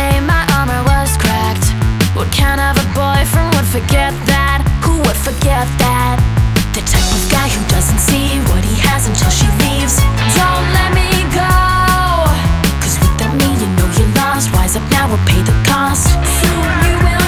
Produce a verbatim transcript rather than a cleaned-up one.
day my armor was cracked. What kind of a boyfriend would forget that? Who would forget that? The type of guy who doesn't see what he has until she leaves. Don't let me go, cause without me you know you're lost. Wise up now or pay the cost. Soon you will